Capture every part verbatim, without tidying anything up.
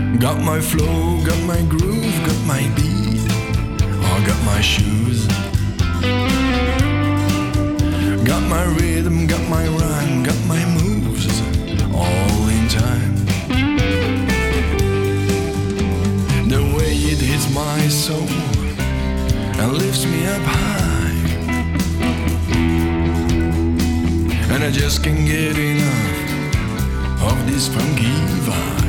Got my flow, got my groove, got my beat. I got my shoes. Got my rhythm, got my rhyme, got my moves, all in time. The way it hits my soul and lifts me up high, and I just can't get enough of this funky vibe.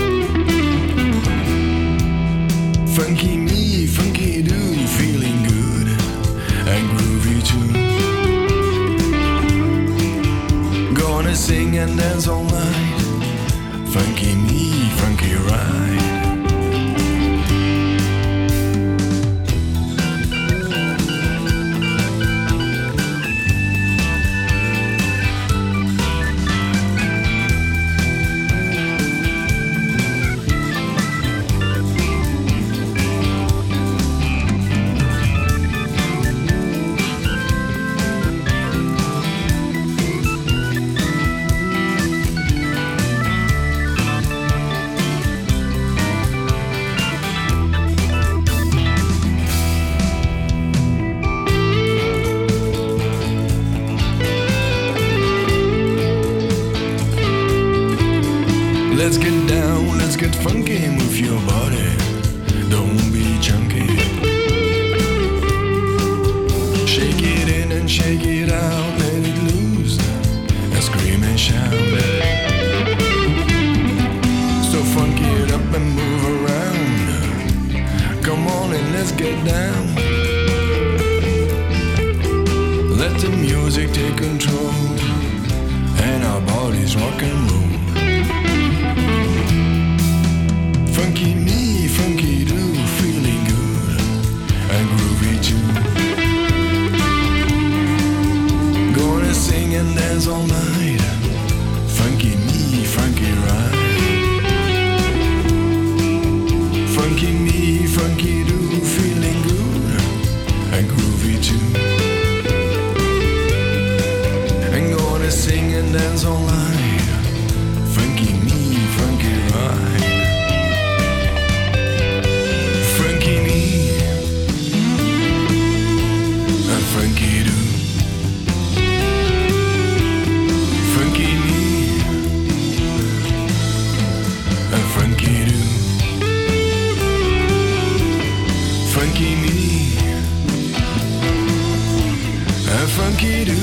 Funky me, funky do, feeling good and groovy too. Gonna sing and dance all night. Funky me, funky ride. Let's get down, let's get funky, move your body, don't be chunky. Shake it in and shake it out, let it loose, and scream and shout. So funky it up and move around. Come on and let's get down. Let the music take control, and our bodies rock and roll. Funky me, funky do, feeling good and groovy too. Gonna sing and dance all night. Funky me, funky ride. Funky me, funky do, feeling good and groovy too. And gonna sing and dance all night. Funky me, funky ride. Funky do, funky me, and funky do, funky me, and funky do.